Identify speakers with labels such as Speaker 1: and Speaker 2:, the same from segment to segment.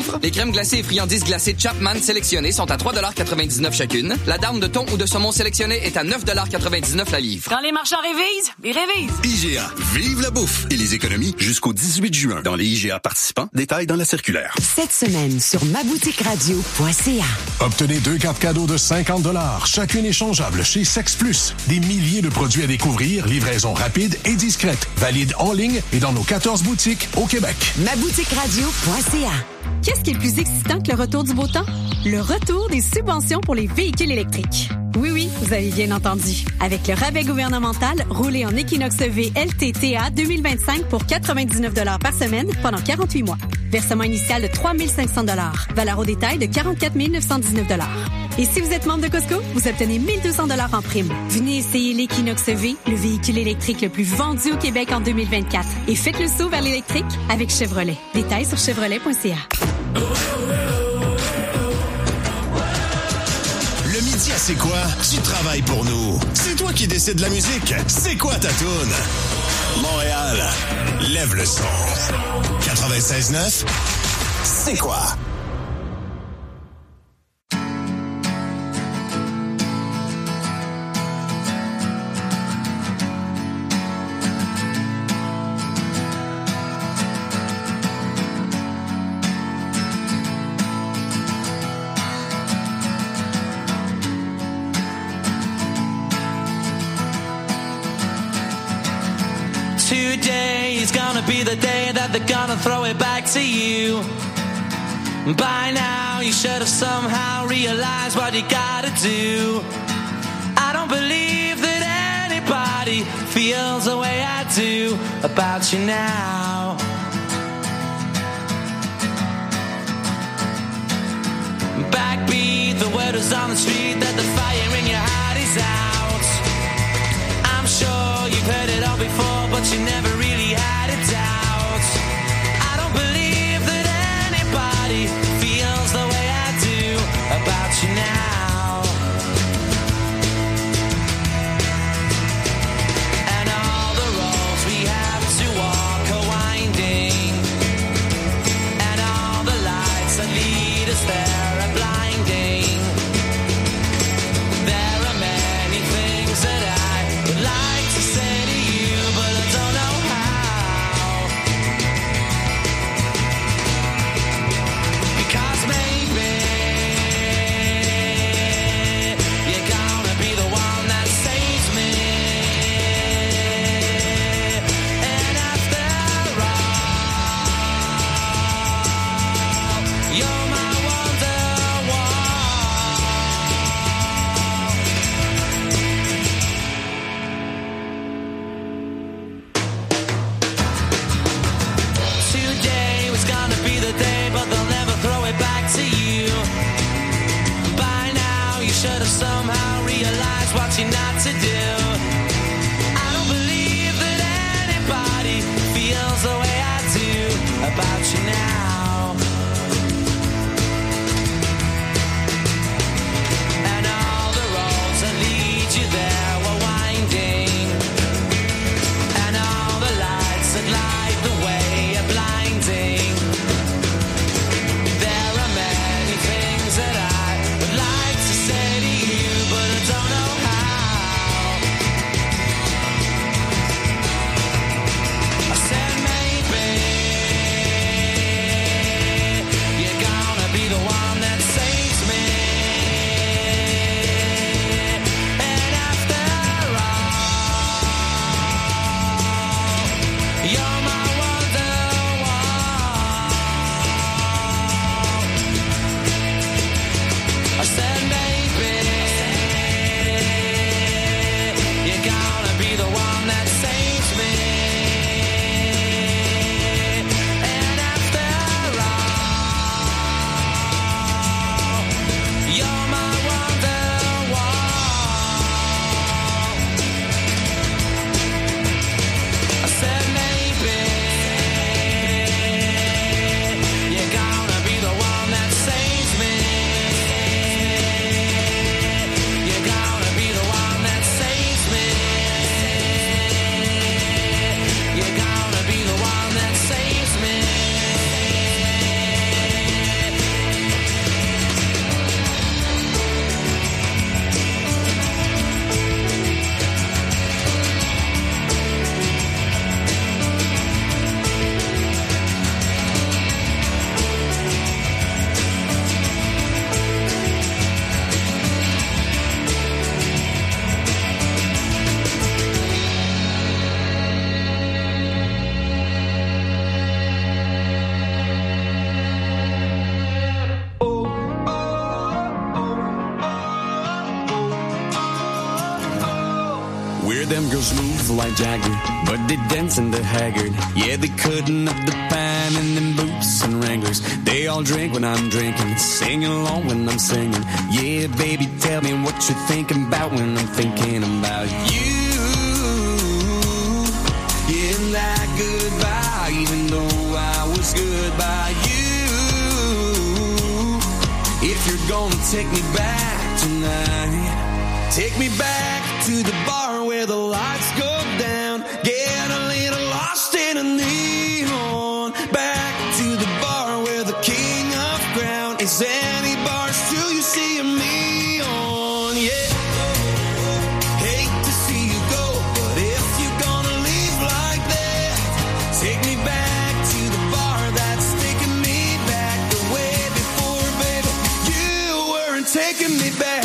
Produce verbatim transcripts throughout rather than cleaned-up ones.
Speaker 1: livre. Les crèmes glacées et friandises glacées Chapman sélectionnées sont à trois dollars quatre-vingt-dix-neuf chacune. La dinde de thon ou de saumon sélectionnée est à neuf dollars quatre-vingt-dix-neuf la livre.
Speaker 2: Quand les marchands révisent, ils révisent.
Speaker 3: I G A, vive la bouffe et les économies jusqu'au dix-huit juin. Dans les I G A participants, détails dans la circulaire.
Speaker 4: Cette semaine sur ma boutique radio point c a.
Speaker 5: Obtenez deux cartes cadeaux de cinquante dollars, chacune échangeable chez Sex Plus. Des milliers de produits à découvrir, livraison rapide et discrète. Valide en ligne et dans nos quatorze boutiques au Québec.
Speaker 4: ma boutique radio point c a.
Speaker 6: Qu'est-ce qui est le plus excitant que le retour du beau temps? Le retour des subventions pour les véhicules électriques. Oui, oui, vous avez bien entendu. Avec le rabais gouvernemental, roulez en Equinox V L T T A deux mille vingt-cinq pour quatre-vingt-dix-neuf dollars par semaine pendant quarante-huit mois. Versement initial de trois mille cinq cents dollars. Valeur au détail de quarante-quatre mille neuf cent dix-neuf dollars. Et si vous êtes membre de Costco, vous obtenez mille deux cents dollars en prime. Venez essayer l'Equinox V, le véhicule électrique le plus vendu au Québec en deux mille vingt-quatre. Et faites le saut vers l'électrique avec Chevrolet. Détails sur chevrolet point c a.
Speaker 7: Le midi à C'est quoi? Tu travailles pour nous. C'est toi qui décides de la musique. C'est quoi ta toune? Montréal, lève le son. quatre-vingt-seize neuf, c'est quoi?
Speaker 8: Today is gonna be the day that they're gonna throw it back to you. By now you should have somehow realized what you gotta do. I don't believe that anybody feels the way I do about you now. Backbeat, the word is on the street that the fire in your heart is out. I'm sure you've heard it all before, but you never really had a doubt. I don't believe that anybody feels the way I do about you now. And all the roads we have to walk are winding, and all the lights that lead us there are blinding. There are many things that I would like to say to you, but I don't know how. Because maybe you're gonna be the one that saves me. And after all, you're my wonder
Speaker 9: Swear them girls move like Jagger, but they dancing the haggard. Yeah, they cutting up the pine in them boots and Wranglers. They all drink when I'm drinking, sing along when I'm singing. Yeah, baby, tell me what you're thinking about when I'm thinking about you. Yeah, like goodbye, even though I was good by you. If you're gonna take me back tonight, take me back to the bar where the lights go down. Get a little lost in a neon. Back to the bar where the king of ground is any bar still you see me on. Yeah. Hate to see you go, but if you're gonna leave like that, take me back to the bar that's taking me back the way before, baby. You weren't taking me back.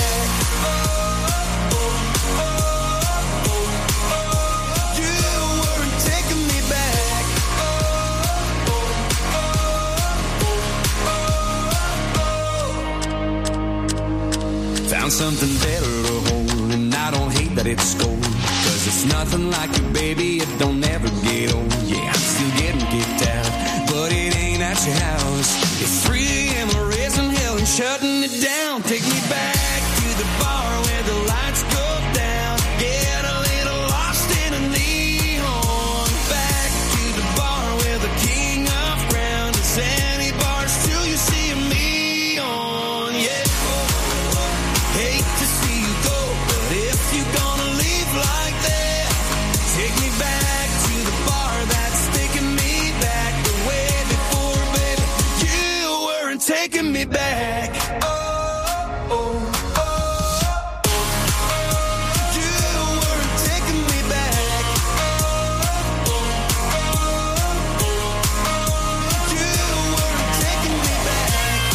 Speaker 9: Something better to hold, and I don't hate that it's cold, cause it's nothing like you, baby, it don't ever get old. Yeah, I'm still getting kicked out, but it ain't at your house. It's three a.m. we're raising hell and shutting it down. Take me back to the bar where the lights go down. Get a little lost in a neon. Back to the bar where the king of ground is any bar still you see me on. Yeah. Hate to see you go, but if you're gonna leave like that, take me back to the bar that's taking me back the way before, baby. You weren't taking me back. Oh, oh, oh. You weren't taking me back. Oh, oh, oh. You weren't taking me back.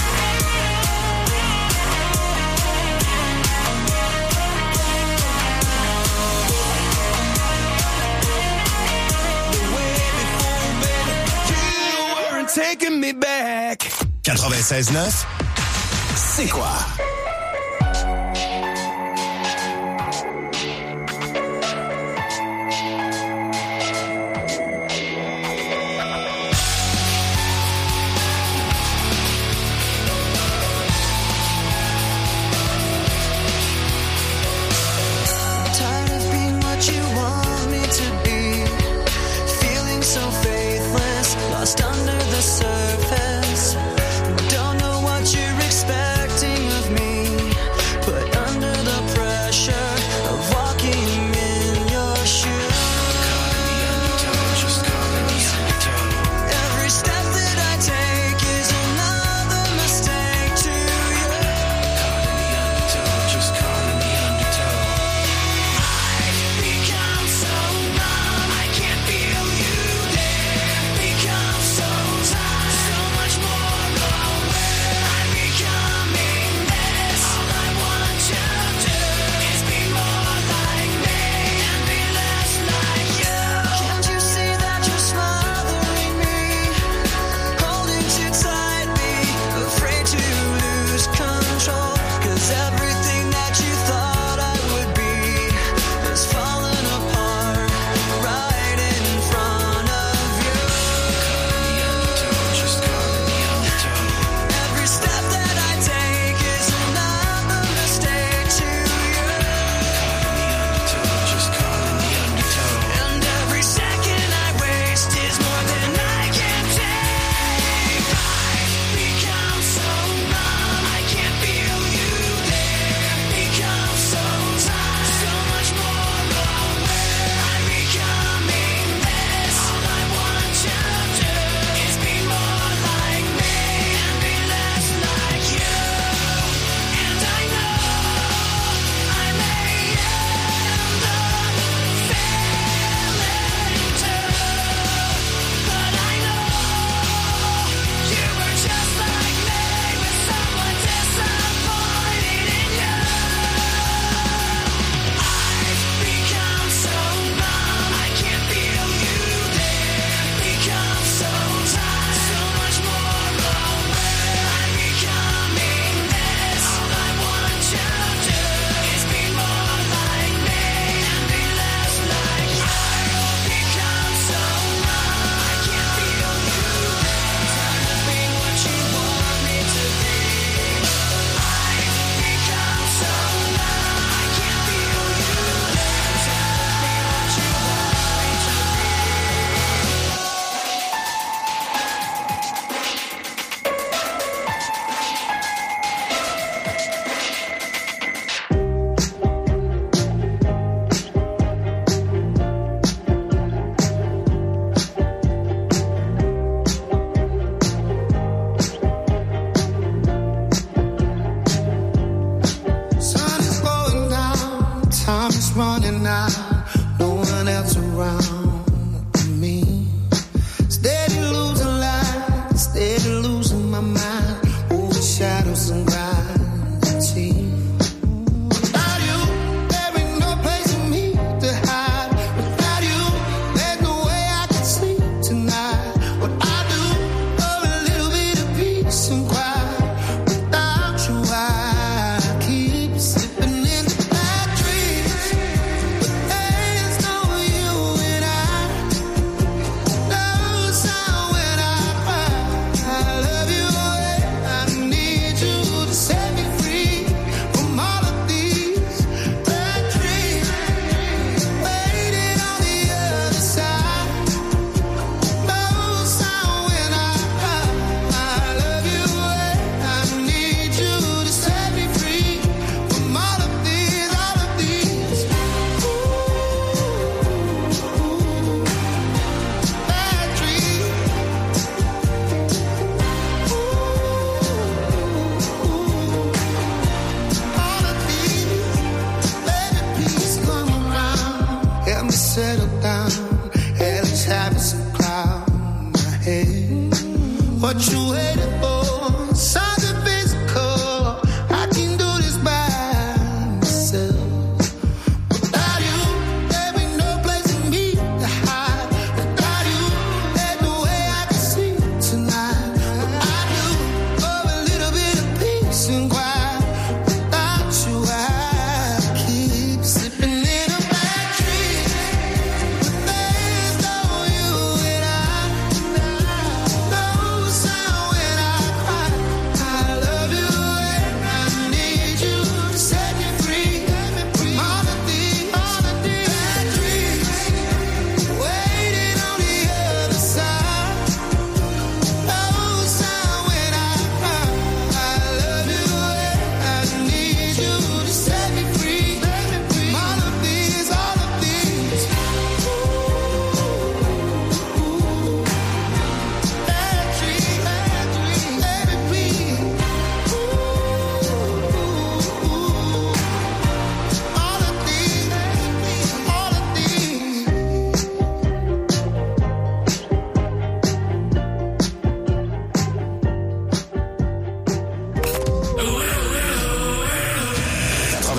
Speaker 9: Taking me back.
Speaker 7: quatre-vingt-seize neuf, c'est quoi?
Speaker 8: Tired of being what you want me to be, feeling so faithless, lost under the surface. Don't know what you're expecting of me.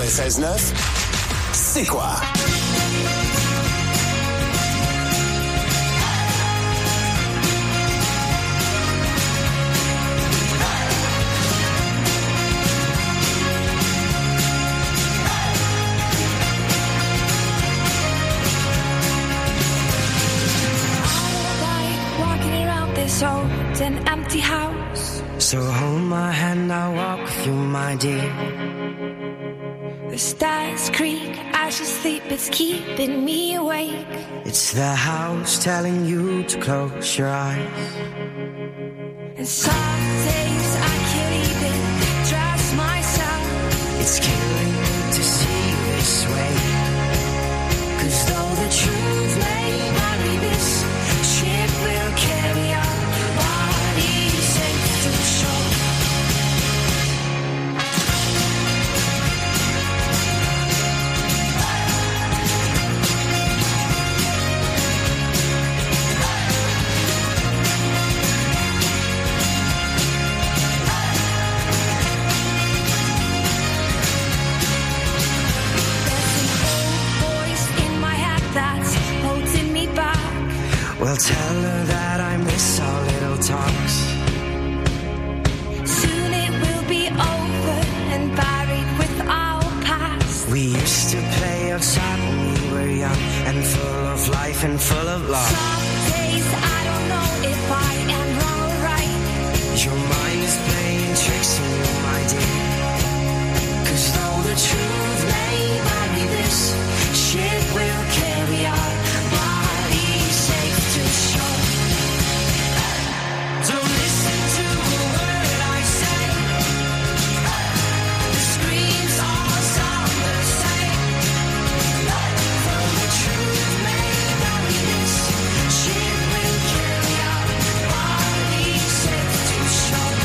Speaker 7: quatre-vingt-seize neuf, c'est quoi?
Speaker 10: Old and empty house.
Speaker 11: So hold my hand, I'll walk with you, my dear.
Speaker 10: The stars creak as you sleep, it's keeping me awake.
Speaker 11: It's the house telling you to close your eyes.
Speaker 10: And some days I can't even trust myself.
Speaker 11: It's killing me to see you this way. 'Cause though the truth may vary, this ship will carry on. Well, tell her that I miss our little talks.
Speaker 10: Soon it will be over and buried with our past.
Speaker 11: We used to play outside when we were young and full of life and full of love.
Speaker 10: Some days I don't know if I am wrong or right.
Speaker 11: Your mind is playing tricks on you, my dear. 'Cause though the truth may vary, this ship will carry our bodies safe to shore. Don't listen to a word I say. The screams all sound the same. Though the truth may vary, this ship will carry our bodies safe to shore.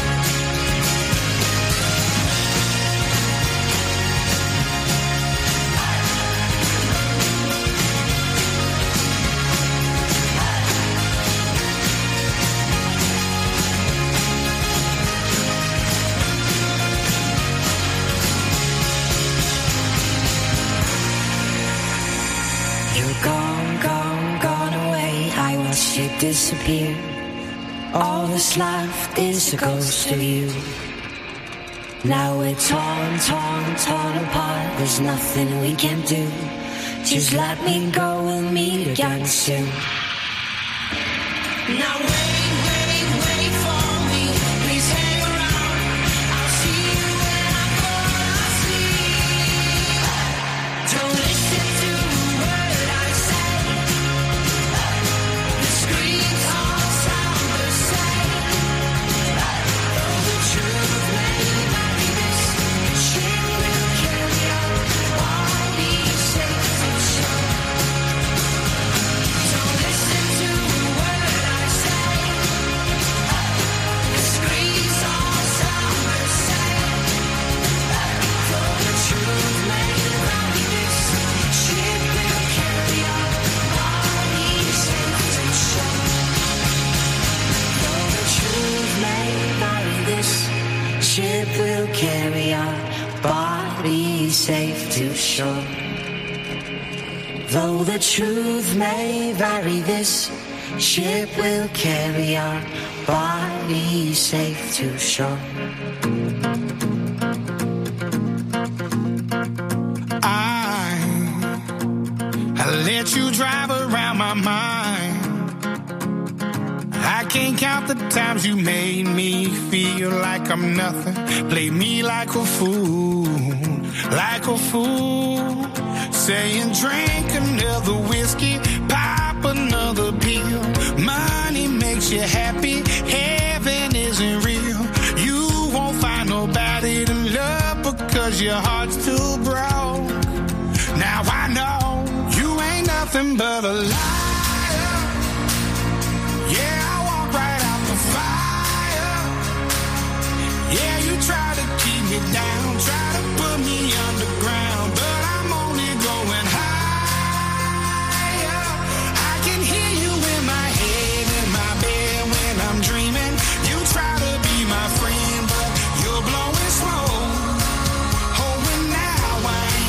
Speaker 11: Gone, gone, gone away. I watched you disappear. All that's left is a ghost of you. Now we're torn, torn, torn apart. There's nothing we can do. Just let me go, we'll meet again soon. Now wait, wait, wait for me. Please hang around. I'll see you when I fall asleep. Don't listen to ship will carry our bodies safe to shore. Though the truth may vary, this ship will carry our bodies safe to shore.
Speaker 12: I, I let you drive around my mind. I can't count the times you made me feel like I'm nothing. Play me like a fool, like a fool. Saying drink another whiskey, pop another pill. Money makes you happy, heaven isn't real. You won't find nobody to love because your heart's too broke. Now I know you ain't nothing but a liar. Yeah, yeah, you try to keep me down, try to put me underground, but I'm only going higher. I can hear you in my head, in my bed when I'm dreaming. You try to be my friend, but you're blowing smoke. Oh, and now I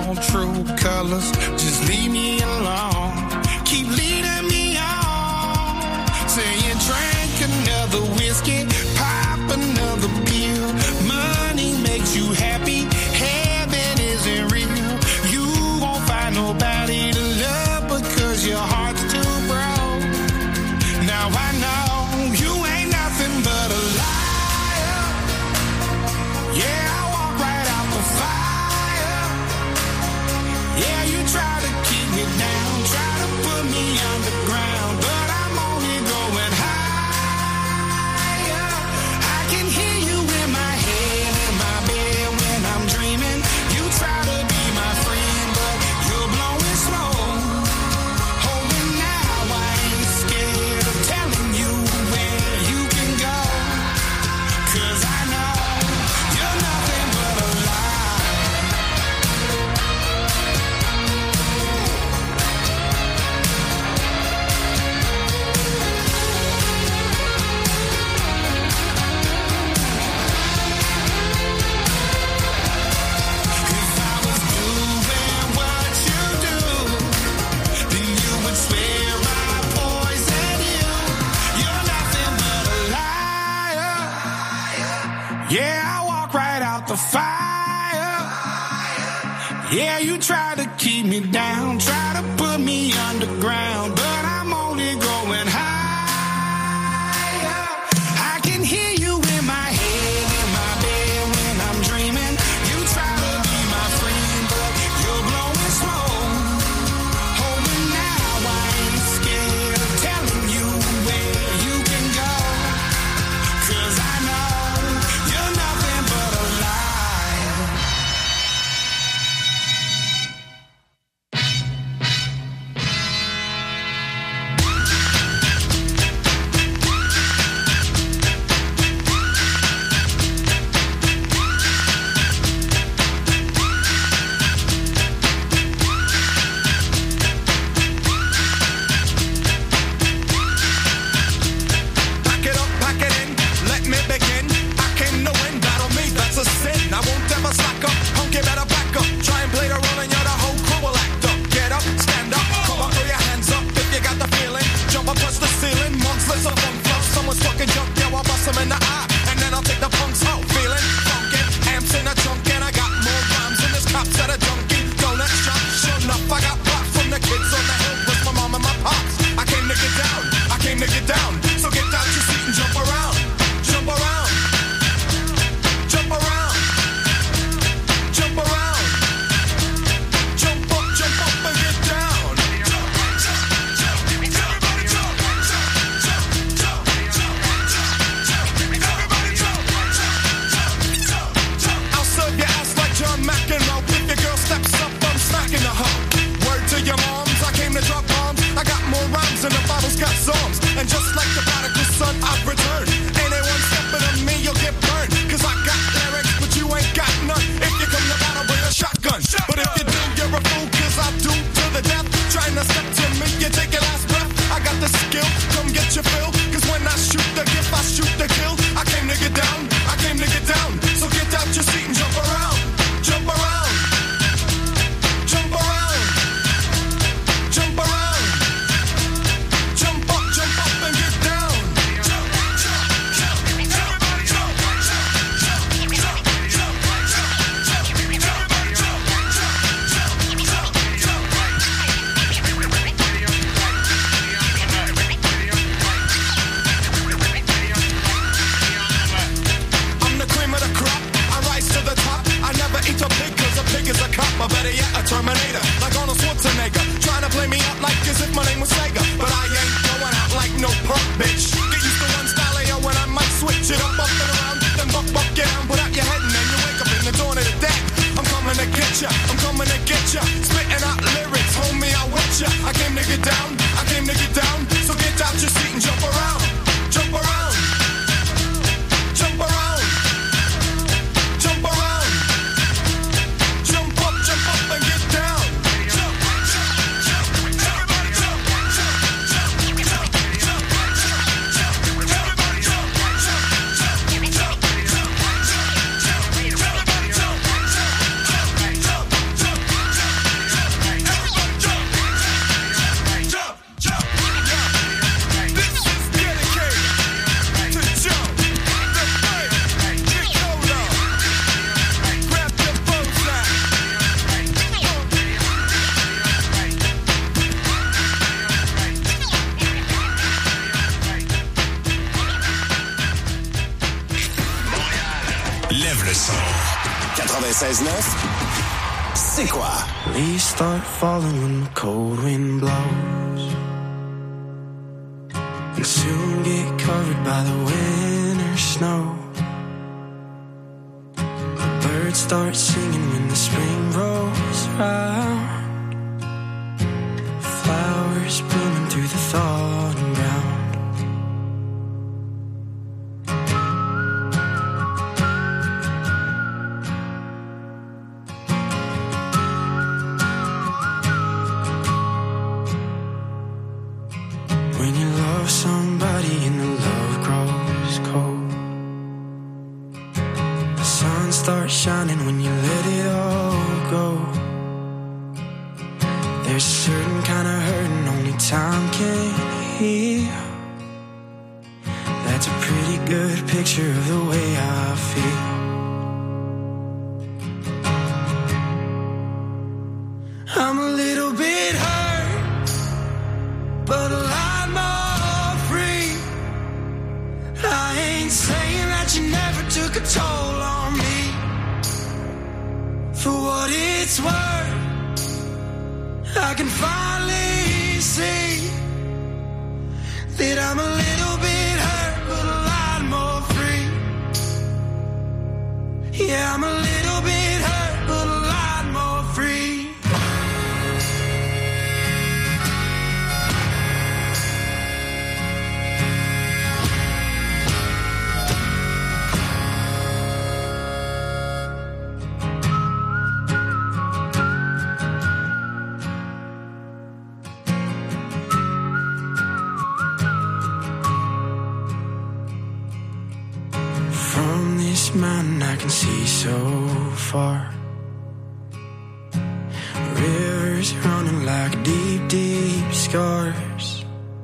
Speaker 12: want true colors. Just leave me alone. Keep leading me on. Saying drink another whiskey, pop another pill. Money makes you happy. Heaven isn't real. You won't find nobody to love because your heart's too broke. Now I know you ain't nothing but a liar. Yeah, I walk right out the fire. Yeah, you try to keep me down, try to put me underground, but I'm only going higher. I can hear you in my head, in my bed when I'm dreaming. You try to be my friend, but you're blowing smoke. Oh, and now I ain't scared of telling you where you can go, 'cause I know you're nothing but a lie. If I was doing what you do, then you would swear I poisoned you. You're nothing but a liar. Yeah, I walk right out the fire. Yeah, you try to keep me down, try to put me underground, but I'm only going higher. I can hear you in my head, in my bed when I'm dreaming. You try to be my friend, but you're blowing smoke. Oh, and now I ain't scared of telling you where you can go, 'cause I know you're nothing but a lie.
Speaker 7: lève le son. quatre-vingt-seize neuf, c'est quoi?
Speaker 13: Leaves start falling when the cold wind blows, and soon get covered by the winter snow. The birds start singing when the spring rolls around, flowers blooming through the thawing ground. When you love somebody and the love grows cold, the sun starts shining when you let it all go. There's a certain kind of hurting only time can heal. That's a pretty good picture of the way I feel. I'm a little bit hurt, but a lot more free. I ain't saying that you never took a toll on me. For what it's worth, I can finally see that I'm a little bit hurt, but a lot more free. Yeah, I'm a little bit hurt, but a lot more free. From this mountain I can see so far, rivers running like deep, deep scars,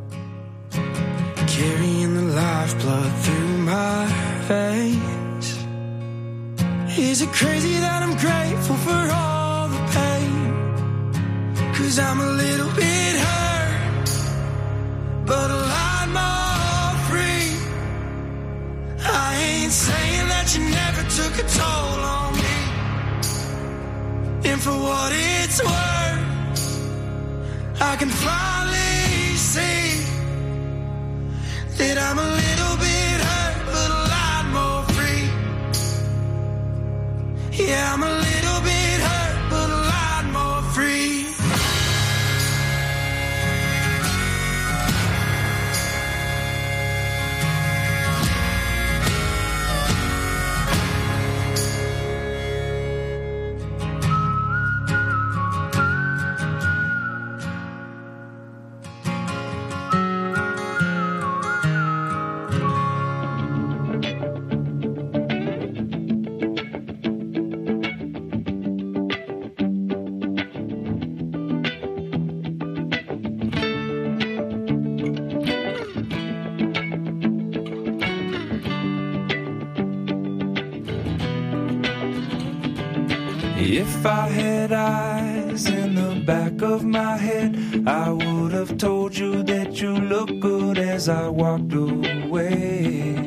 Speaker 13: carrying the lifeblood through my veins. Is it crazy that I'm grateful for all the pain? 'Cause I'm a little bit hurt, but a lot more free. I ain't saying that you never took a toll on me. And for what it's worth, I can finally see that I'm a little bit hurt, but a lot more free. Yeah, I'm a little bit hurt, but a lot more free.
Speaker 14: If I had eyes in the back of my head, I would have told you that you look good as I walked away.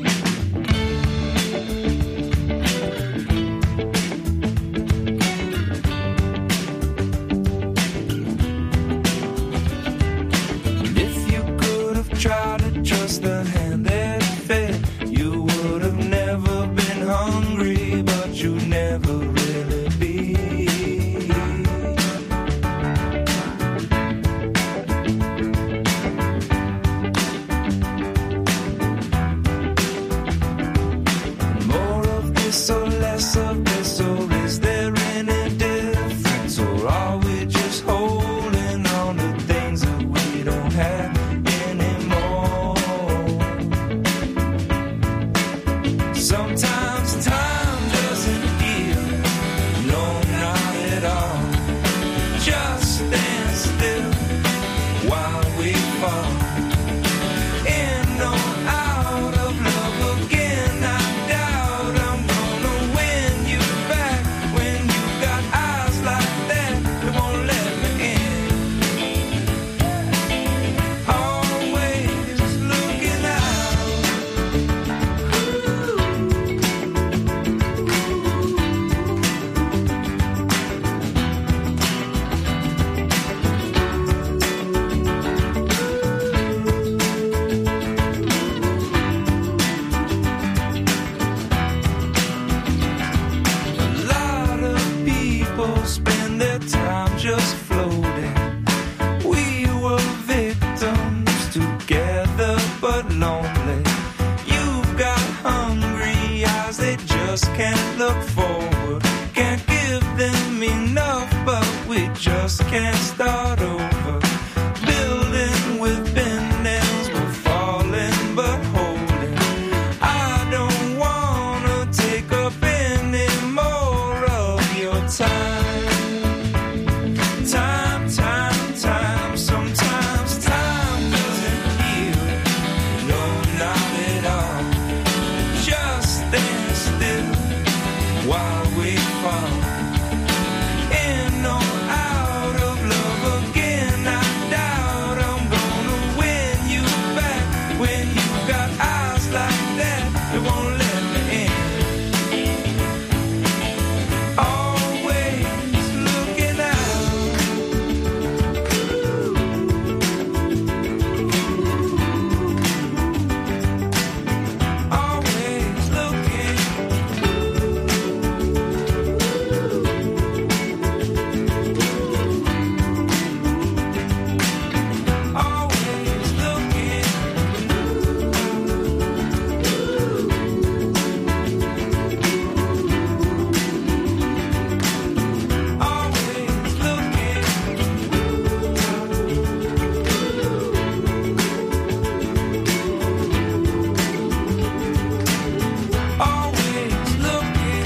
Speaker 14: If you could have tried to trust the hand that fed, you would have never been hungry, but you never really be. More of this or less of this, or is there any difference? Or are we just holding on to things that we don't have anymore? Sometimes time doesn't heal, no, not at all. Just stand still while we fall in or out of love again. I doubt I'm gonna win you back when you got eyes like that that won't let me in. Always looking out. Ooh. just can't look forward. Can't give them enough, but we just can't start over. Building with bend nails, we're falling but holding. I don't wanna take up any more of your time. Time, time, time. Sometimes time doesn't heal. No, not at all. Just stand still while we fall. In or out of love again, I doubt I'm gonna win you back. When you got eyes like that, it won't let me in. Always looking out. Always looking. Always looking. Always looking. Always looking.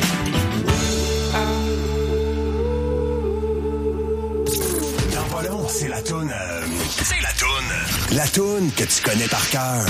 Speaker 7: Dans pas long, c'est la toune. euh, c'est la toune. La toune que tu connais par cœur.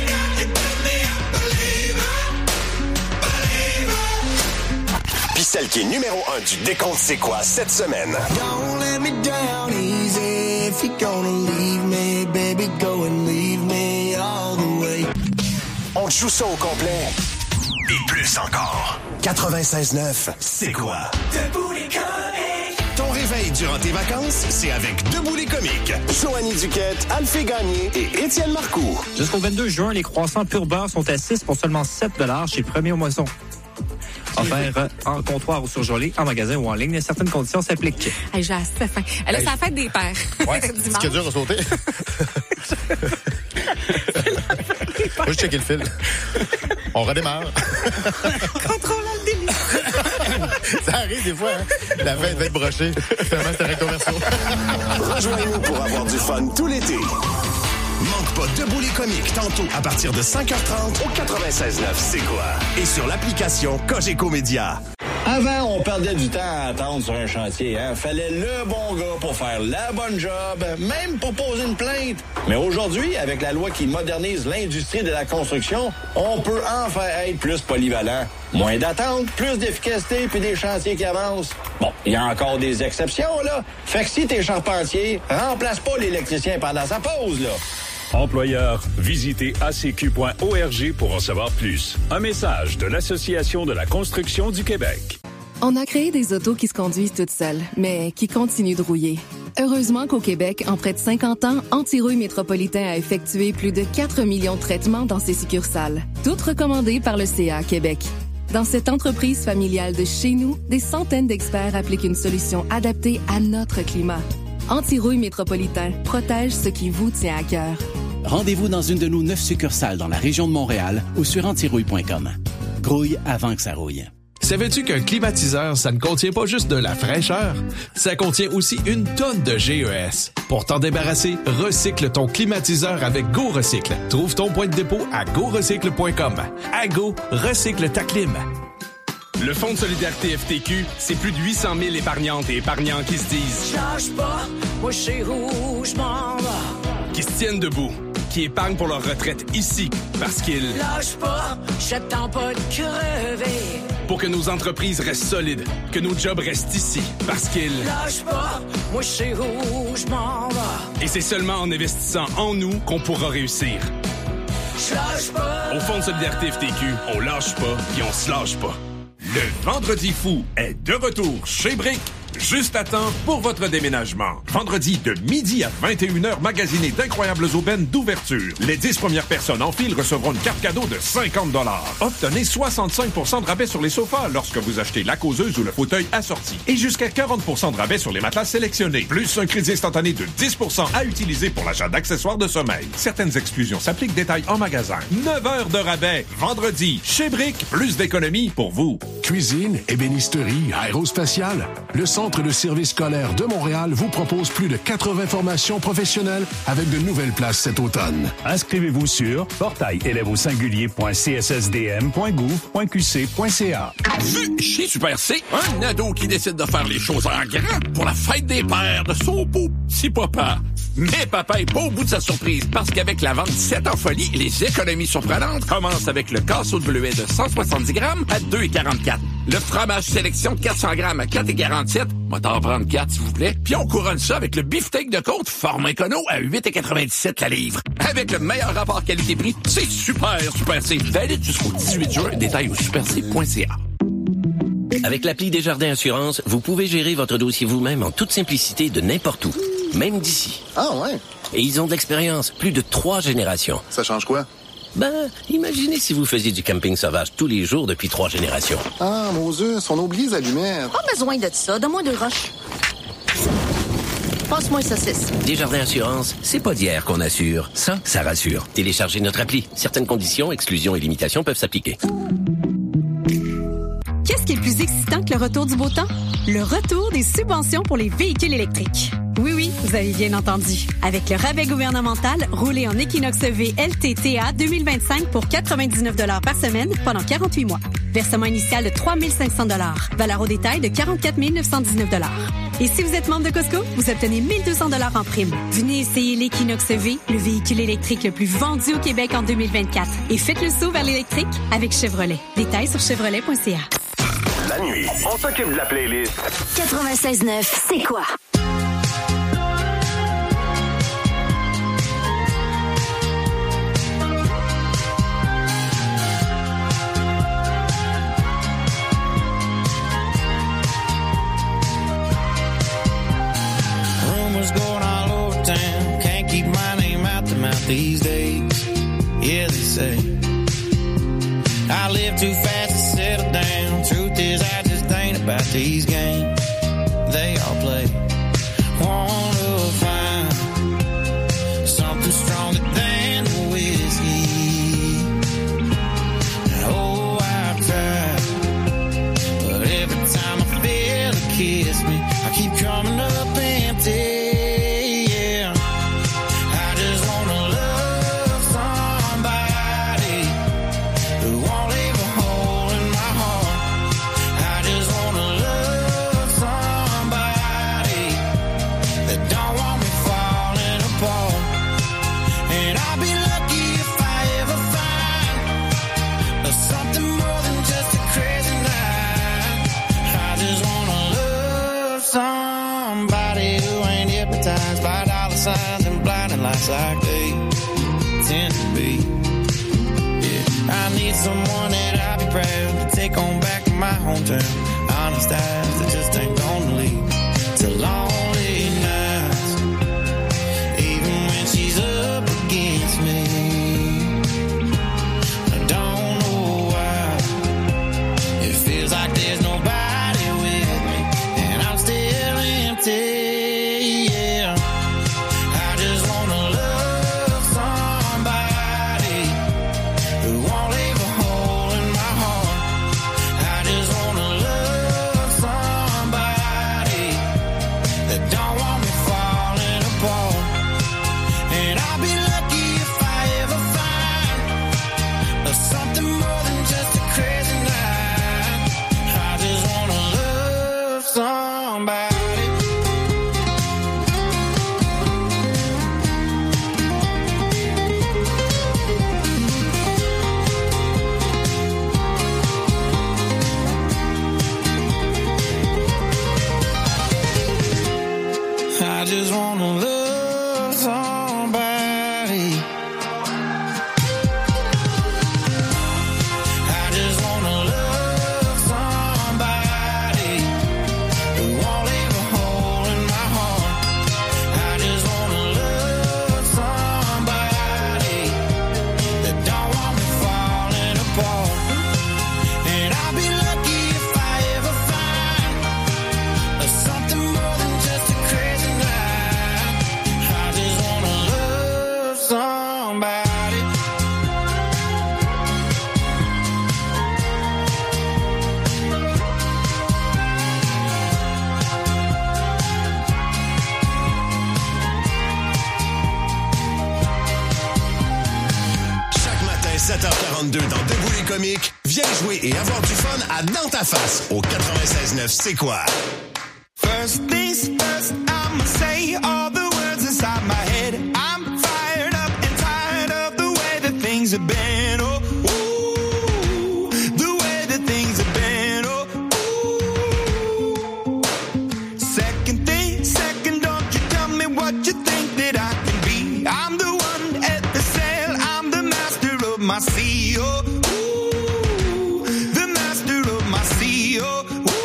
Speaker 7: Puis celle qui est numéro un du décompte c'est quoi cette semaine.
Speaker 13: Don't let me down easy. If you're gonna leave me, baby, go and leave me all the way.
Speaker 7: On te joue ça au complet. Et plus encore. quatre-vingt-seize neuf, c'est quoi?
Speaker 13: Debout les comiques.
Speaker 7: Ton réveil durant tes vacances, c'est avec Debout les comiques. Joanie Duquette, Alphée Gagné et Étienne Marcoux.
Speaker 15: Jusqu'au vingt-deux juin, les croissants pur beurre sont à six pour seulement sept dollars chez Premier au Moisson. Offert euh, en comptoir ou surgelé, en magasin ou en ligne. Certaines conditions s'appliquent.
Speaker 16: Hey, j'ai assez faim. Là, c'est la fête des pères.
Speaker 17: Ouais, c'est ce qui est dur à sauter. Moi, je checker le fil. On redémarre.
Speaker 16: Contrôle le délit.
Speaker 17: Ça arrive des fois, hein? La fête va être brochée. Finalement, c'est recto verso.
Speaker 7: Rejoignez-nous pour avoir du fun tout l'été. Manque pas Debout les comiques tantôt à partir de cinq heures trente au quatre-vingt-seize neuf, c'est quoi? Et sur l'application Cogeco Média.
Speaker 18: Avant, on perdait du temps à attendre sur un chantier. Hein? Fallait le bon gars pour faire la bonne job, même pour poser une plainte. Mais aujourd'hui, avec la loi qui modernise l'industrie de la construction, on peut enfin être plus polyvalent. Moins d'attente, plus d'efficacité, puis des chantiers qui avancent. Bon, il y a encore des exceptions, là. Fait que si t'es charpentier, remplace pas l'électricien pendant sa pause, là.
Speaker 19: Employeurs, visitez a c q point org pour en savoir plus. Un message de l'Association de la construction du Québec.
Speaker 20: On a créé des autos qui se conduisent toutes seules, mais qui continuent de rouiller. Heureusement qu'au Québec, en près de cinquante ans, Antirouille Métropolitain a effectué plus de quatre millions de traitements dans ses succursales, toutes recommandées par le C A Québec. Dans cette entreprise familiale de chez nous, des centaines d'experts appliquent une solution adaptée à notre climat. Antirouille Métropolitain protège ce qui vous tient à cœur.
Speaker 21: Rendez-vous dans une de nos neuf succursales dans la région de Montréal ou sur antirouille point com. Grouille avant que ça rouille.
Speaker 22: Savais-tu qu'un climatiseur, ça ne contient pas juste de la fraîcheur? Ça contient aussi une tonne de G E S. Pour t'en débarrasser, recycle ton climatiseur avec Go Recycle. Trouve ton point de dépôt à go recycle point com. À Go, recycle ta clim.
Speaker 23: Le Fonds de solidarité F T Q, c'est plus de huit cent mille épargnantes et épargnants qui se disent
Speaker 2: « Lâche pas, moi je sais où je m'en vais. »
Speaker 23: qui se tiennent debout, qui épargnent pour leur retraite ici, parce qu'ils...
Speaker 2: Lâche pas, j'attends pas de crever.
Speaker 23: Pour que nos entreprises restent solides, que nos jobs restent ici, parce qu'ils...
Speaker 2: Lâche pas, moi je sais où je m'en vais.
Speaker 23: Et c'est seulement en investissant en nous qu'on pourra réussir.
Speaker 2: Je lâche pas.
Speaker 23: Au Fonds de solidarité F T Q, on lâche pas, puis on se lâche pas. Le Vendredi fou est de retour chez Brick.
Speaker 1: Juste à temps pour votre déménagement. Vendredi de midi à vingt et une heures, magasinez d'incroyables aubaines d'ouverture. Les dix premières personnes en file recevront une carte cadeau de cinquante dollars. Obtenez soixante-cinq pour cent de rabais sur les sofas lorsque vous achetez la causeuse ou le fauteuil assorti. Et jusqu'à quarante pour cent de rabais sur les matelas sélectionnés. Plus un crédit instantané de dix pour cent à utiliser pour l'achat d'accessoires de sommeil. Certaines exclusions s'appliquent. Détails en magasin. neuf heures de rabais. Vendredi. Chez Brick, plus d'économies pour vous.
Speaker 3: Cuisine, ébénisterie, aérospatiale. Le Centre de service scolaire de Montréal vous propose plus de quatre-vingts formations professionnelles avec de nouvelles places cet automne.
Speaker 19: Inscrivez-vous sur portail élèves au singulier point c s s d m point gouv point q c point c a.
Speaker 5: Vu chez Super C, un ado qui décide de faire les choses en grand pour la fête des pères de son beau petit papa. Mais papa est pas au bout de sa surprise parce qu'avec la vente sept en folie, les économies surprenantes commencent avec le casseau de bleuet de cent soixante-dix grammes à deux virgule quarante-quatre. Le fromage sélection de quatre cents grammes à quatre virgule quarante-sept. Moi, t'en prendre quatre, s'il vous plaît. Puis on couronne ça avec le beefsteak de côte forme écono à huit virgule quatre-vingt-dix-sept la livre. Avec le meilleur rapport qualité-prix, c'est super, Super C. Valide jusqu'au dix-huit juin. Détail au super c point c a.
Speaker 24: Avec l'appli Desjardins Assurance, vous pouvez gérer votre dossier vous-même en toute simplicité de n'importe où, même d'ici.
Speaker 17: Ah ouais?
Speaker 24: Et ils ont de l'expérience, plus de trois générations.
Speaker 17: Ça change quoi?
Speaker 24: Ben, imaginez si vous faisiez du camping sauvage tous les jours depuis trois générations.
Speaker 17: Ah, Moses, on a oublié les allumettes.
Speaker 25: Pas besoin de ça, donne-moi deux roches. Passe-moi une saucisse.
Speaker 24: Desjardins Assurance, c'est pas d'hier qu'on assure. Ça, ça rassure. Téléchargez notre appli. Certaines conditions, exclusions et limitations peuvent s'appliquer.
Speaker 6: Qu'est-ce qui est plus excitant que le retour du beau temps? Le retour des subventions pour les véhicules électriques. Oui, oui, vous avez bien entendu. Avec le rabais gouvernemental, roulez en Equinox E V L T T A deux mille vingt-cinq pour quatre-vingt-dix-neuf dollars par semaine pendant quarante-huit mois. Versement initial de trois mille cinq cents dollars. Valeur au détail de quarante-quatre mille neuf cent dix-neuf dollars. Et si vous êtes membre de Costco, vous obtenez mille deux cents dollars en prime. Venez essayer l'Equinox E V, le véhicule électrique le plus vendu au Québec en deux mille vingt-quatre. Et faites le saut vers l'électrique avec Chevrolet. Détails sur chevrolet point c a.
Speaker 7: La nuit, on s'occupe de la playlist.
Speaker 4: quatre-vingt-seize neuf, c'est quoi?
Speaker 26: Rumors going all over town. Can't keep my name out the mouth these days. Yeah, they say I live too fast to settle down. Truth is, I just ain't about these games they all play. Wanna find something stronger than the whiskey. Oh, I've tried, but every time I feel it kiss me, I keep coming up empty. Signs and blinding lights like they tend to be. Yeah, I need someone that I'll be proud to take on back to my hometown. Honest eyes that just ain't gonna leave to lonely nights. Even when she's up against me, I don't know why. It feels like there's nobody with me, and I'm still empty. Song
Speaker 7: comique, viens jouer et avoir du fun à Dans ta face au quatre-vingt-seize neuf C'est quoi?
Speaker 13: First things first, I'ma say all the words inside my head. I'm fired up and tired of the way that things have been. Oh, ooh, the way that things have been. Oh, ooh. Second thing, second, don't you tell me what you think that I can be. I'm the one at the sail, I'm the master of my sea. Oh, ooh, the master of my sea. Oh,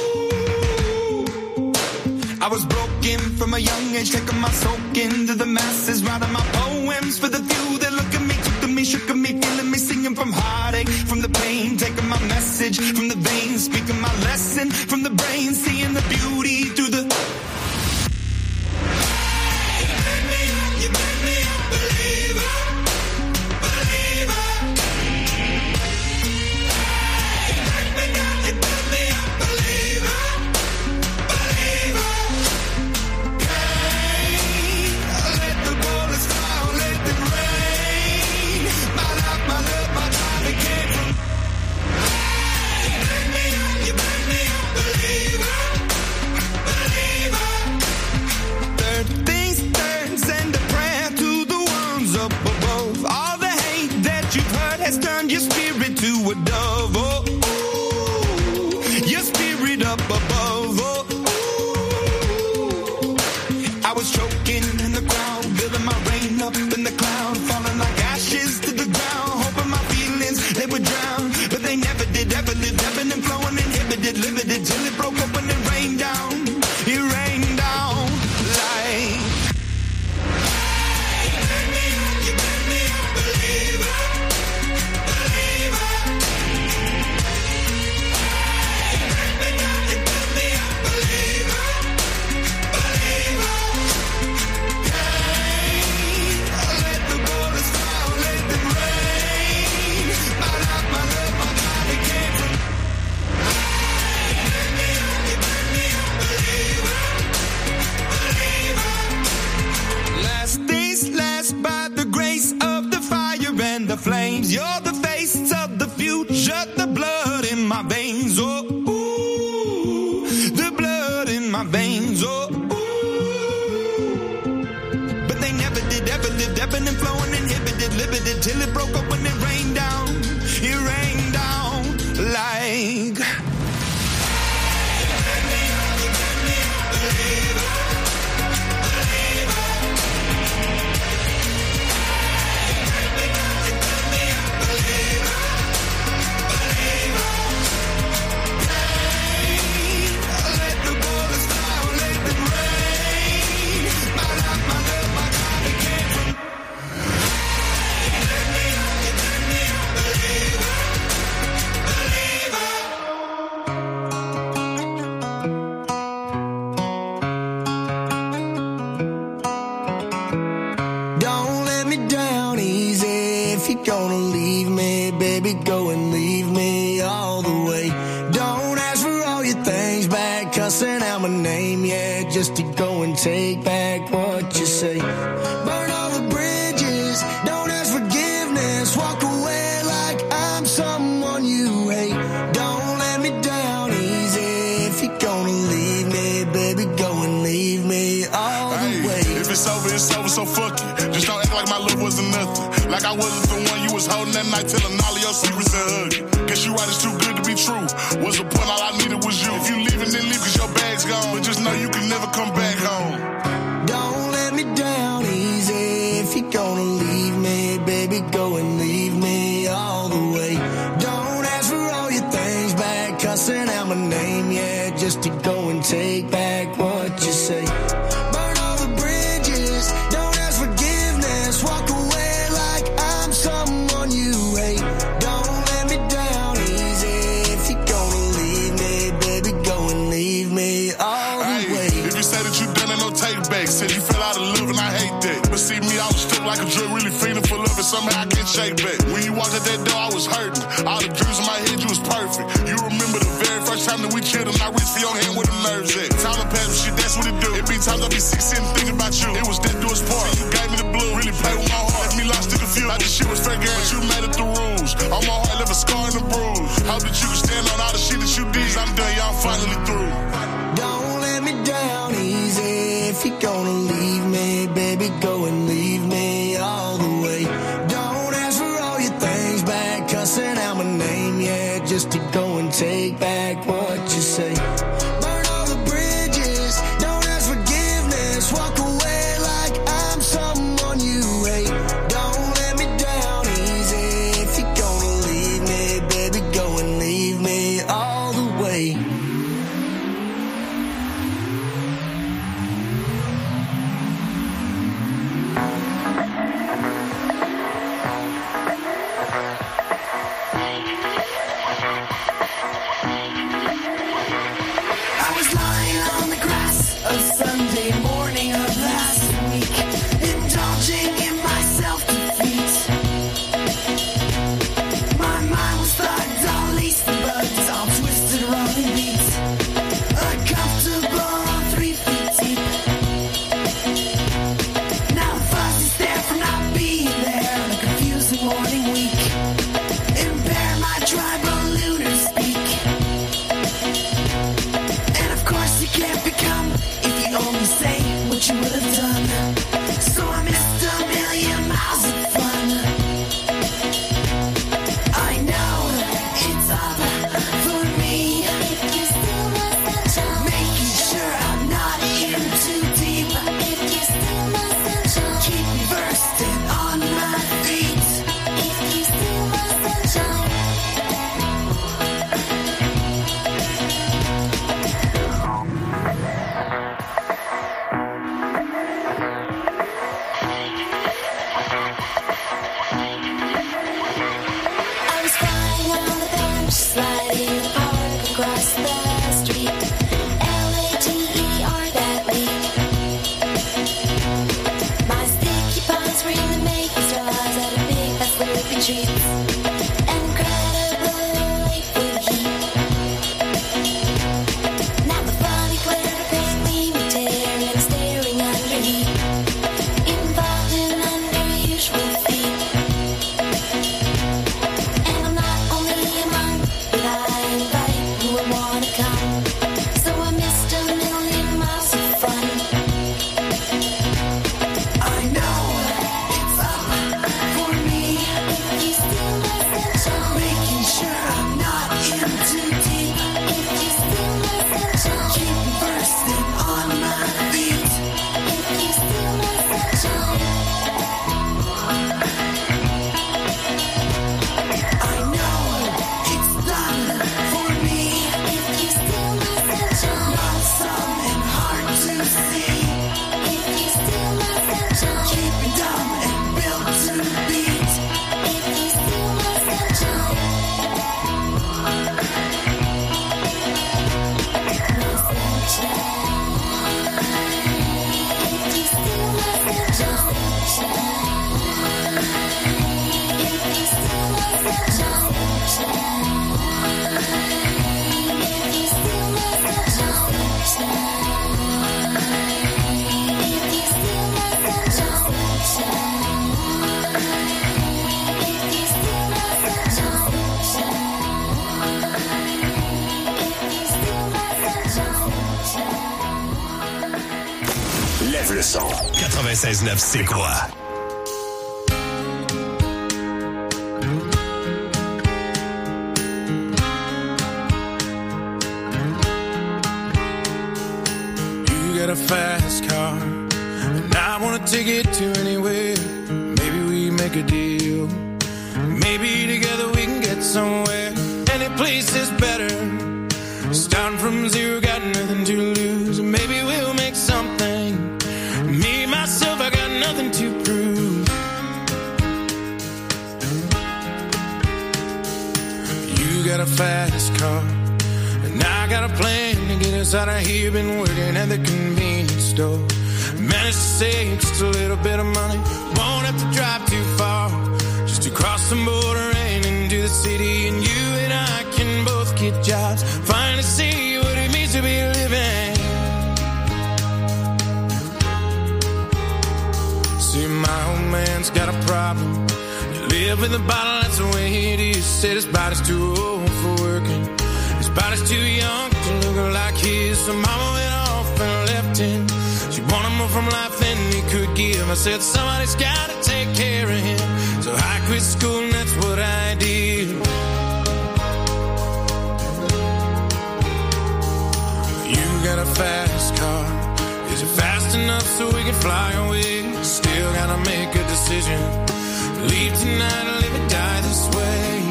Speaker 13: I was broken from a young age, taking my soak into the masses, writing my poems for the few that look at me, took to me, shook at me, feeling me, singing from heartache, from the pain, taking my message from the veins, speaking my lesson from the brain, seeing the beauty through the... You make me up, you make me a believer, believer. You make me up, you make me a believer, believer. Turn your spirit to a dove, oh, ooh, your spirit up above, oh, ooh. I was choking in the crowd, building my rain up in the cloud, falling like ashes to the ground, hoping my feelings, they would drown, but they never did, ever lived, ebbing and flowing, inhibited, limited, till it broke open and rained down, it rained down like... You made me up, you made me a believer. The flames, you're the face of the future, the blood in my veins, oh, ooh, the blood in my veins, oh, ooh. But they never did, ever lived, ebbing and flowing, inhibited, limited, till it broke up when it rained down, it rained down like... Just to go and take back what you say. Burn all the bridges, don't ask forgiveness. Walk away like I'm someone you hate. Don't let me down easy. If you're gonna leave me, baby, go and leave me all
Speaker 8: hey,
Speaker 13: the way.
Speaker 8: If it's over, it's over, so fuck it. Just don't act like my love wasn't nothing. Like I wasn't the one you was holding that night, telling all of your secrets and hugging. Guess you right, it's too good to be true. What's the point? All I needed was you. If you leaving, then leave, cause your bag's gone. But just know you can never come back home.
Speaker 13: Don't let me down easy. If you're gonna leave me, baby, go and leave me all the way. Don't ask for all your things back, cussing out my name, yeah, just to go and take back what you say. Burn all the bridges, don't ask forgiveness. Walk away like I'm someone you hate. Don't let me down easy. If you're gonna leave me, baby, go and leave me all the
Speaker 8: hey,
Speaker 13: way.
Speaker 8: If you say that you done it, no take back. Said you fell out of love and I hate that. But see me, I was stripped like a drug, really feeling for love, and somehow I can't shake back. When you walked out that door, I was hurting. All the dreams in my head, you was perfect. You remember the very first time that we killed, and I reached for your hand where the nerves at. Time to pass, but shit, that's what it do. It be times I be sick, sitting thinking about you. It was that do us part. You gave me the blue, really played with my heart. Left me lost in the field, like this shit was fair game. But you made it the rules. On my heart, left a scar in the bruise.
Speaker 13: don't take back what you say. Burn all the bridges, don't ask forgiveness. Walk away like I'm someone you hate. Don't let me down easy. If you're gonna leave me, baby, go and leave me all the way.
Speaker 7: Lève le son. quatre-vingt-seize neuf, c'est quoi?
Speaker 26: You got a fast car, and I wanna take it to anywhere. Maybe we make a deal. Maybe together we can get somewhere. Any place is better. Starting from zero, got nothing to lose. Maybe we'll make something. Me, myself, I got nothing to prove. You got a fast car, and I got a plan to get us out of here. Been working at the convenience store. Managed to save just a little bit of money. Won't have to drive too far. Just to cross the border and into the city. And you and I can both get jobs. Finally see what it means to be living. See, my old man's got a problem. You live in the bottle, that's the way it is. Said his body's too old for working. His body's too young to look like his. So mama went off and left him. She wanted more from life than he could give. I said somebody's gotta take care of him. So I quit school and that's what I did. got a fast car. Is it fast enough so we can fly away? Still gotta make a decision. Leave tonight or live or die this way.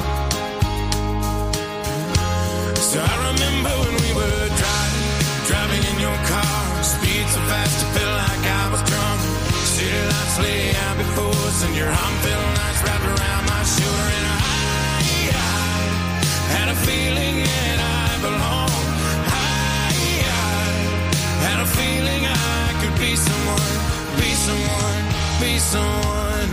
Speaker 26: So I remember when we were driving, driving in your car. Speed so fast it felt like I was drunk. City lights lay out before us and your arm felt nice wrapped around my shoulder. And I, I had a feeling that I belonged. I, I had a feeling I could be someone, be someone, be someone.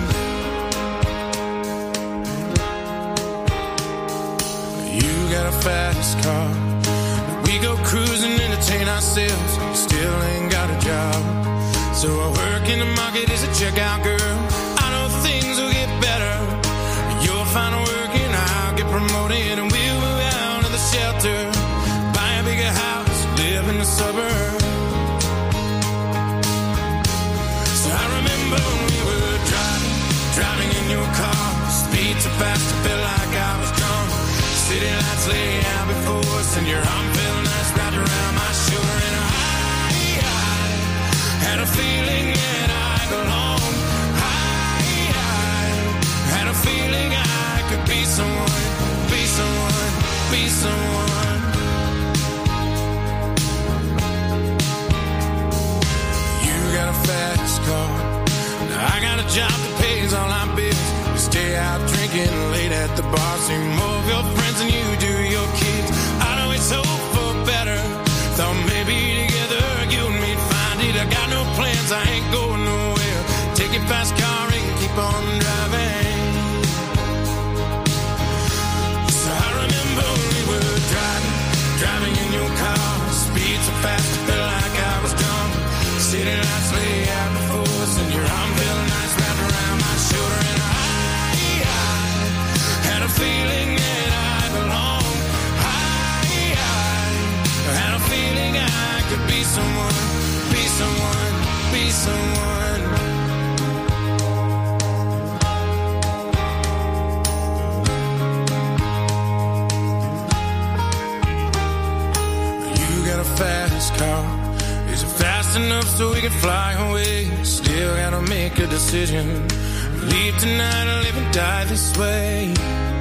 Speaker 26: You got a fast car. We go cruising, entertain ourselves. Still ain't got a job. So I work in the market as a checkout girl. I know things will get better. You'll find work and I'll get promoted. And we'll move out of the shelter, buy a bigger house, live in the suburbs. So I remember when we were driving, driving in your car. Speed so fast it felt like I was drunk. City lights lay out before us and your arm felt nice wrapped around my shoulder. And I, I had a feeling that I belonged. I, I had a feeling I could be someone, be someone, be someone. You got a fast car. Now I got a job that pays all our bills. You stay out drinking late at the bar. See more of your friends than you do your kids. I know it's hope for better. Thought maybe together you and me'd find it. I got no plans, I ain't going nowhere. Take your fast car and keep on driving. So I remember when we were driving, driving in your car. Speed so fast it felt like I was drunk. City lights lay out before us and your arm felt nice wrapped around my shoulder. And I, I had a feeling that I belonged. I, I had a feeling I could be someone, be someone, be someone. You got a fast car. Is it fast enough so we can fly away? Still gotta make a decision. Leave tonight or live and die this way.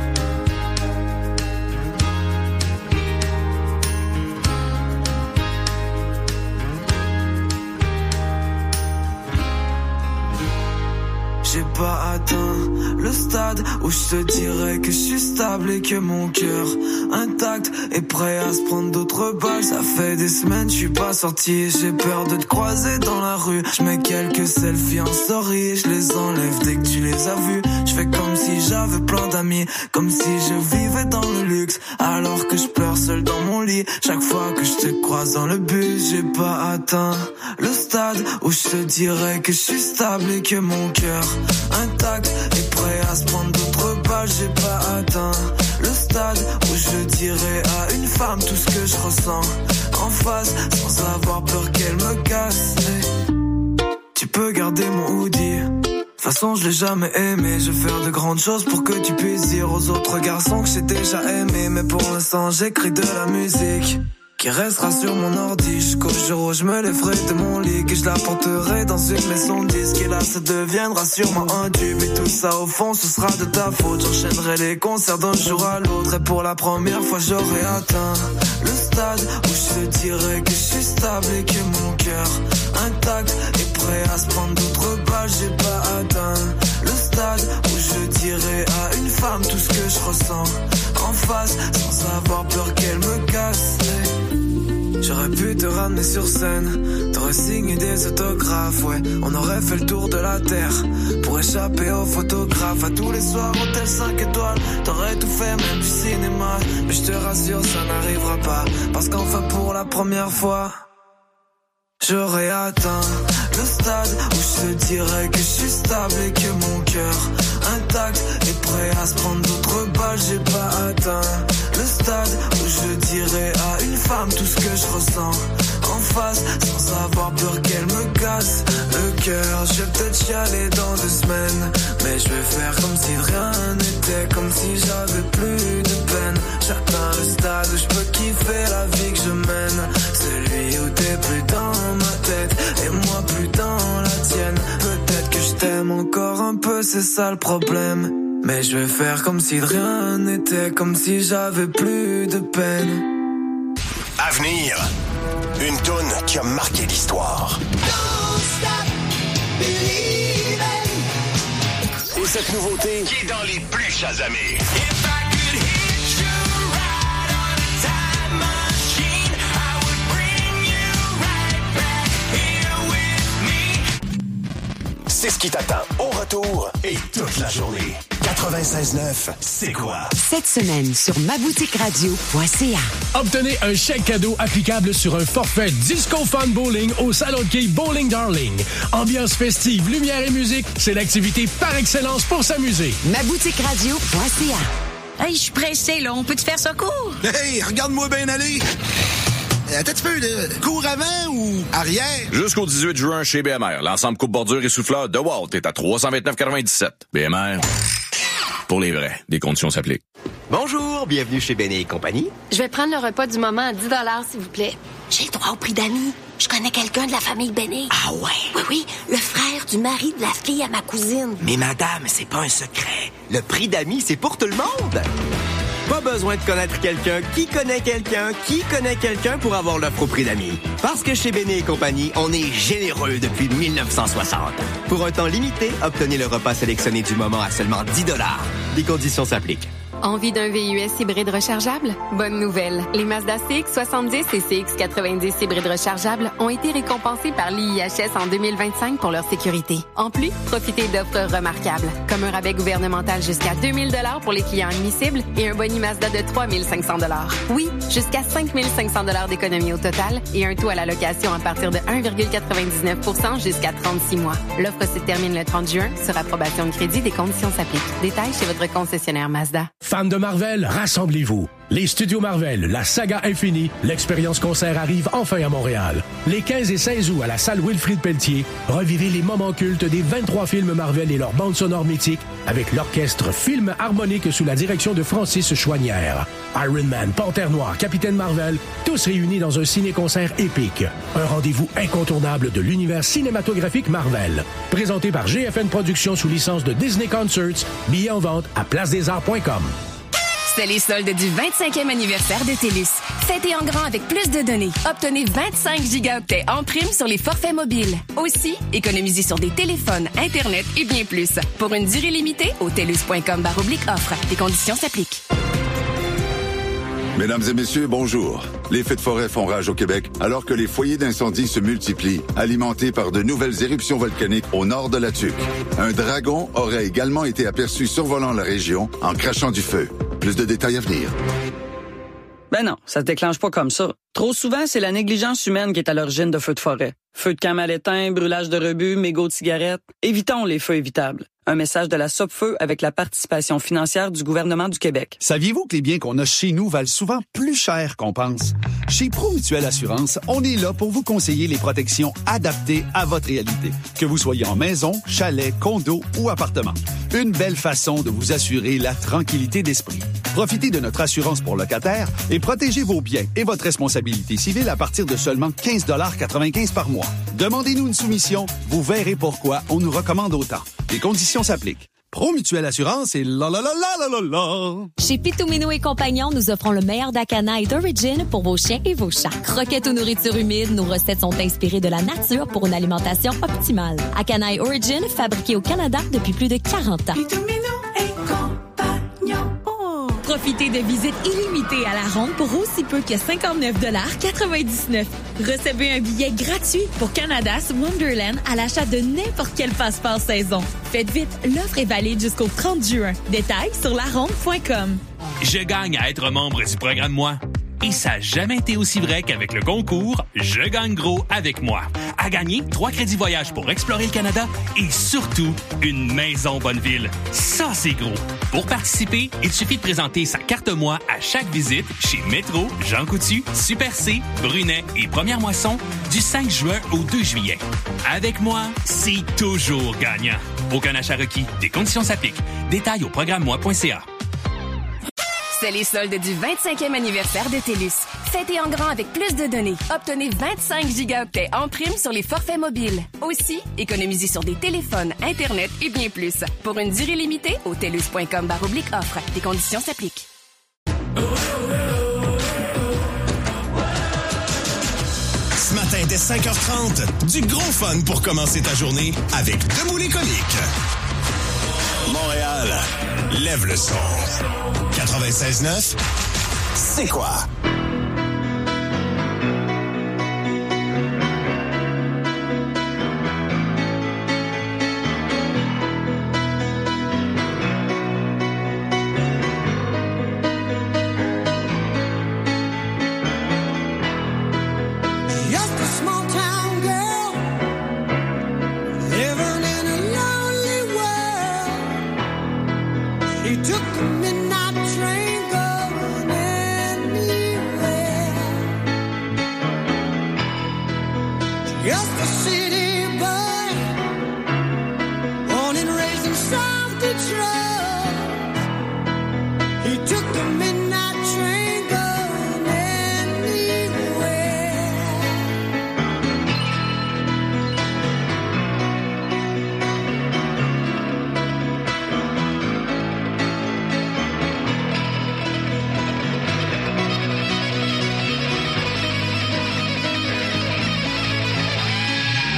Speaker 13: J'ai pas atteint le stade où je te dirais que je suis stable et que mon cœur intact est prêt à se prendre d'autres balles. Ça fait des semaines je suis pas sorti, j'ai peur de te croiser dans la rue. Je mets quelques selfies en story, je les enlève dès que tu les as vus. Je fais comme si j'avais plein d'amis, comme si je vivais dans le luxe, alors que je pleure seul dans mon lit. Chaque fois que je te croise dans le bus, j'ai pas atteint le stade où je te dirais que je suis stable et que mon cœur intact et prêt à se prendre d'autres balles. J'ai pas atteint le stade où je dirais à une femme tout ce que je ressens en face, sans avoir peur qu'elle me casse. Hey, tu peux garder mon hoodie. De toute façon je l'ai jamais aimé. Je vais faire de grandes choses pour que tu puisses dire aux autres garçons que j'ai déjà aimé. Mais pour l'instant j'écris de la musique qui restera sur mon ordi jusqu'au jour où je me lèverai de mon lit, que je la porterai dans une maison de disques. Et là ça deviendra sûrement un tube. Et tout ça au fond ce sera de ta faute. J'enchaînerai les concerts d'un jour à l'autre. Et pour la première fois j'aurai atteint le stade où je te dirais que je suis stable et que mon cœur intact est prêt à se prendre d'autres balles. J'ai pas atteint le stade où je dirais à une femme tout ce que je ressens en face, sans avoir peur qu'elle me casse. J'aurais pu te ramener sur scène, t'aurais signé des autographes, ouais. On aurait fait le tour de la terre pour échapper aux photographes. À tous les soirs, hôtel cinq étoiles, t'aurais tout fait, même du cinéma. Mais je te rassure, ça n'arrivera pas, parce qu'enfin pour la première fois j'aurais atteint le stade où je te dirais que je suis stable et que mon cœur intact est prêt à se prendre d'autres balles. J'ai pas atteint le stade où je dirais à une femme tout ce que je ressens en face, sans avoir peur qu'elle me casse le cœur. Je vais peut-être chialer dans deux semaines, mais je vais faire comme si rien n'était, comme si j'avais plus de peine. J'atteins le stade où je peux kiffer la vie que je mène, celui plus dans ma tête et moi plus dans la tienne. Peut-être que je t'aime encore un peu, c'est ça le problème. Mais je vais faire comme si de rien n'était, comme si j'avais plus de peine.
Speaker 7: Avenir, une toune qui a marqué l'histoire. Et cette nouveauté qui est dans les plus chasamés. C'est ce qui t'attend au retour et toute la journée. quatre-vingt-seize neuf, c'est quoi?
Speaker 4: Cette semaine sur mabouticradio point c a.
Speaker 9: Obtenez un chèque cadeau applicable sur un forfait Disco Fun Bowling au Salon de quai Bowling Darling. Ambiance festive, lumière et musique, c'est l'activité par excellence pour s'amuser.
Speaker 4: mabouticradio point c a.
Speaker 10: Hey, je suis pressé, là. On peut-te faire ça court?
Speaker 11: Hey, regarde-moi bien aller. Attends un petit peu, là. Cours avant ou arrière?
Speaker 12: Jusqu'au dix-huit juin chez B M R. L'ensemble coupe bordure et souffleur de Walt est à trois cent vingt-neuf virgule quatre-vingt-dix-sept. B M R, pour les vrais. Des conditions s'appliquent.
Speaker 14: Bonjour, bienvenue chez Béné et compagnie.
Speaker 25: Je vais prendre le repas du moment à dix dollars, s'il vous plaît. J'ai le droit au prix d'amis. Je connais quelqu'un de la famille Béné.
Speaker 14: Ah ouais?
Speaker 25: Oui, oui, le frère du mari de la fille à ma cousine.
Speaker 14: Mais madame, c'est pas un secret. Le prix d'amis, c'est pour tout le monde. Pas besoin de connaître quelqu'un qui connaît quelqu'un qui connaît quelqu'un pour avoir l'offre au prix d'amis. Parce que chez Béné et compagnie, on est généreux depuis mille neuf cent soixante. Pour un temps limité, obtenez le repas sélectionné du moment à seulement dix dollars. Les conditions s'appliquent.
Speaker 20: Envie d'un V U S hybride rechargeable? Bonne nouvelle! Les Mazda C X soixante-dix et C X quatre-vingt-dix hybrides rechargeables ont été récompensés par l'I I H S en deux mille vingt-cinq pour leur sécurité. En plus, profitez d'offres remarquables, comme un rabais gouvernemental jusqu'à deux mille dollars pour les clients admissibles et un boni Mazda de trois mille cinq cents dollars. Oui, jusqu'à cinq mille cinq cents dollars d'économie au total et un taux à la location à partir de un virgule quatre-vingt-dix-neuf pour cent jusqu'à trente-six mois. L'offre se termine le trente juin sur approbation de crédit. Des conditions s'appliquent. Détails chez votre concessionnaire Mazda.
Speaker 9: Fans de Marvel, rassemblez-vous. Les studios Marvel, la saga infinie, l'expérience concert arrive enfin à Montréal. Les quinze et seize août à la salle Wilfrid Pelletier, revivez les moments cultes des vingt-trois films Marvel et leurs bandes sonores mythiques avec l'orchestre Film Harmonique sous la direction de Francis Chouanière. Iron Man, Panthère Noire, Capitaine Marvel, tous réunis dans un ciné-concert épique. Un rendez-vous incontournable de l'univers cinématographique Marvel. Présenté par G F N Productions sous licence de Disney Concerts. Billets en vente à place des arts point com.
Speaker 15: C'est les soldes du vingt-cinquième anniversaire de TELUS. Fêtez en grand avec plus de données. Obtenez vingt-cinq gigaoctets en prime sur les forfaits mobiles. Aussi, économisez sur des téléphones, Internet et bien plus. Pour une durée limitée, au telus point com barre oblique offre. Les conditions s'appliquent.
Speaker 27: Mesdames et messieurs, bonjour. Les feux de forêt font rage au Québec alors que les foyers d'incendie se multiplient, alimentés par de nouvelles éruptions volcaniques au nord de la Tuque. Un dragon aurait également été aperçu survolant la région en crachant du feu. Plus de détails à venir.
Speaker 28: Ben non, ça se déclenche pas comme ça. Trop souvent, c'est la négligence humaine qui est à l'origine de feux de forêt. Feux de camp mal éteints, brûlage de rebuts, mégots de cigarettes. Évitons les feux évitables. Un message de la Sopfeu avec la participation financière du gouvernement du Québec.
Speaker 29: Saviez-vous que les biens qu'on a chez nous valent souvent plus cher qu'on pense? Chez ProMutuelle Assurance, on est là pour vous conseiller les protections adaptées à votre réalité. Que vous soyez en maison, chalet, condo ou appartement. Une belle façon de vous assurer la tranquillité d'esprit. Profitez de notre assurance pour locataires et protégez vos biens et votre responsabilité civile à partir de seulement quinze dollars quatre-vingt-quinze par mois. Demandez-nous une soumission, vous verrez pourquoi on nous recommande autant. Les conditions s'appliquent. ProMutuelle Assurance et la la la la la la la.
Speaker 30: Chez Pitomino et Compagnons, nous offrons le meilleur d'Akana et d'Origin pour vos chiens et vos chats. Croquettes ou nourriture humide, nos recettes sont inspirées de la nature pour une alimentation optimale. Akana et Origin, fabriqués au Canada depuis plus de quarante ans. Pitomino et Compagnons. Oh. Profitez de visites illimitées à la ronde pour aussi peu que cinquante-neuf dollars quatre-vingt-dix-neuf. Recevez un billet gratuit pour Canada's Wonderland à l'achat de n'importe quel passeport saison. Faites vite, l'offre est valide jusqu'au trente juin. Détails sur la ronde point com.
Speaker 31: Je gagne à être membre du programme Moi. Et ça n'a jamais été aussi vrai qu'avec le concours Je gagne gros avec moi. À gagner, trois crédits voyage pour explorer le Canada et surtout, une maison Bonneville. Ça, c'est gros. Pour participer, il suffit de présenter sa carte Moi à chaque visite chez Métro, Jean Coutu, Super C, Brunet et Première Moisson du cinq juin au deux juillet. Avec moi, c'est toujours gagnant. Aucun achat requis. Des conditions s'appliquent. Détails au programme moi point c a.
Speaker 15: C'est les soldes du vingt-cinquième anniversaire de TELUS. Fêtez en grand avec plus de données. Obtenez vingt-cinq gigaoctets en prime sur les forfaits mobiles. Aussi, économisez sur des téléphones, Internet et bien plus. Pour une durée limitée, au telus point com barre oblique offre. Des conditions s'appliquent.
Speaker 7: Ce matin, dès cinq heures trente, du gros fun pour commencer ta journée avec Debout les comiques. Montréal, lève le son. quatre-vingt-seize neuf, c'est quoi?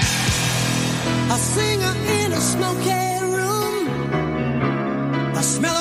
Speaker 13: A singer in a smoky room. I smell